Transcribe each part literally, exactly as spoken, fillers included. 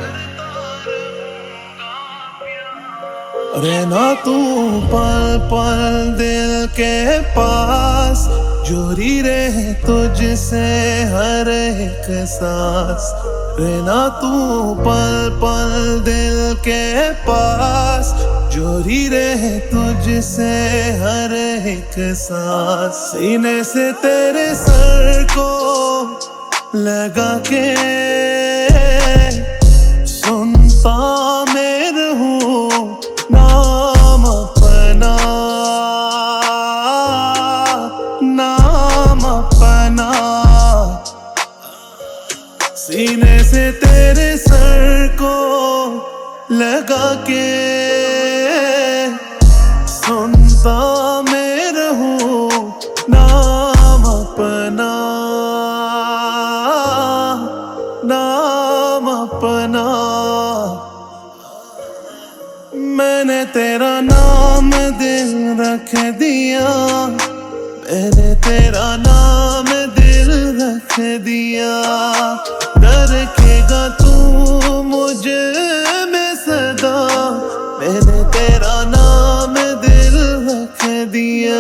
रहना तू पल पल दिल के पास, जोड़ी रहे तुझसे हर एक सांस। रहना तू पल पल दिल के पास, जोड़ी रहे तुझसे हर एक सांस। सीने से तेरे सर को लगा के सुनता मैं रहूं नाम अपना, नाम अपना। सीने से तेरे सर को लगा के सुनता मैं रहूं नाम अपना, नाम अपना। मैंने तेरा नाम दिल रख दिया, मैंने तेरा नाम दिल रख दिया। रखेगा तू मुझे में सदा, मैंने तेरा नाम दिल रख दिया।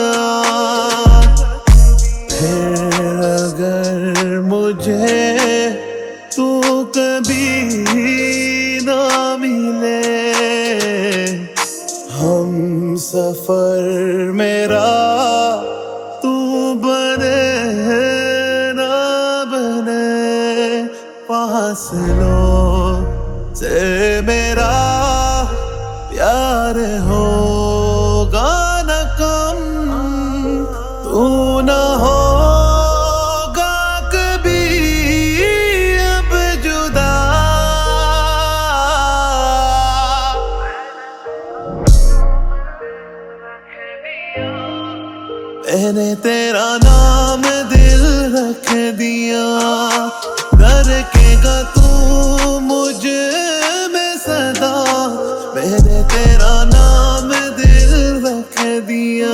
फिर अगर मुझे तू कभी ना मिले, हम सफर मेरा तू बने ना बने, फासलों से मेरा प्यार होगा न कम, तू न होगा कभी अब जुदा। मैंने तेरा नाम दिल रख दिया, रखेगा तू मुझे में सदा। मैंने तेरा नाम दिल रख दिया।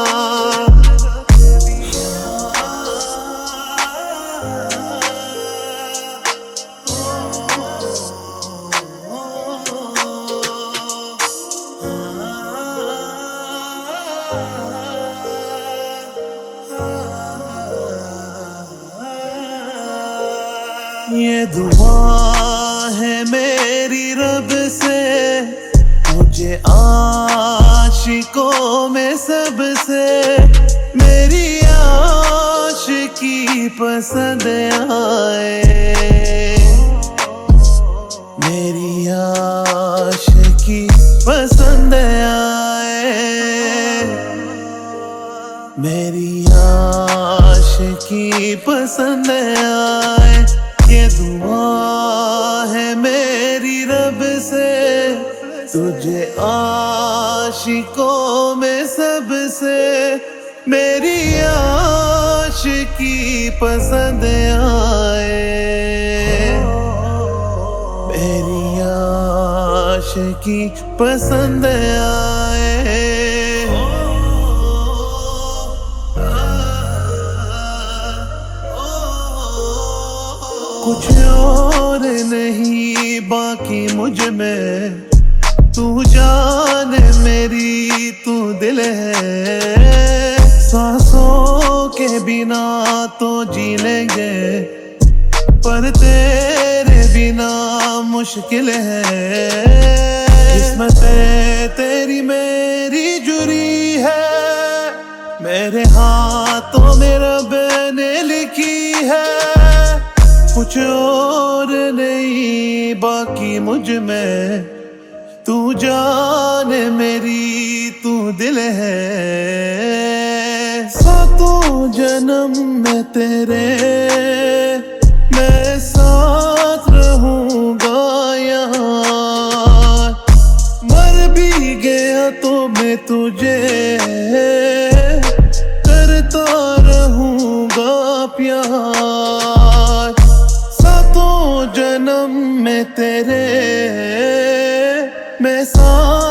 ये दुआ है मेरी रब से, मुझे आशिकों में सबसे मेरी आशिकी पसंद आए, मेरी आशिकी पसंद आए, मेरी आशिकी पसंद आए। ये दुआ है मेरी रब से, तुझे आशिकों में सबसे मेरी आशिकी पसंद आए, मेरी आशिकी पसंद आए। कुछ और नहीं बाकी मुझ में, तू जान मेरी तू दिल है। सांसों के बिना तो जी लेंगे, पर तेरे बिना मुश्किल है। किस्मत तेरी मेरी जुड़ी है, मेरे हाथों में रब ने लिखी है। कुछ और नहीं बाकी मुझ में, तू जान मेरी तू दिल है। सातों जन्म में तेरे मैं साथ रहूंगा यार, मर भी गया तो मैं तुझे करता रहूंगा प्यार। सातों जन्म में तेरे मैं साथ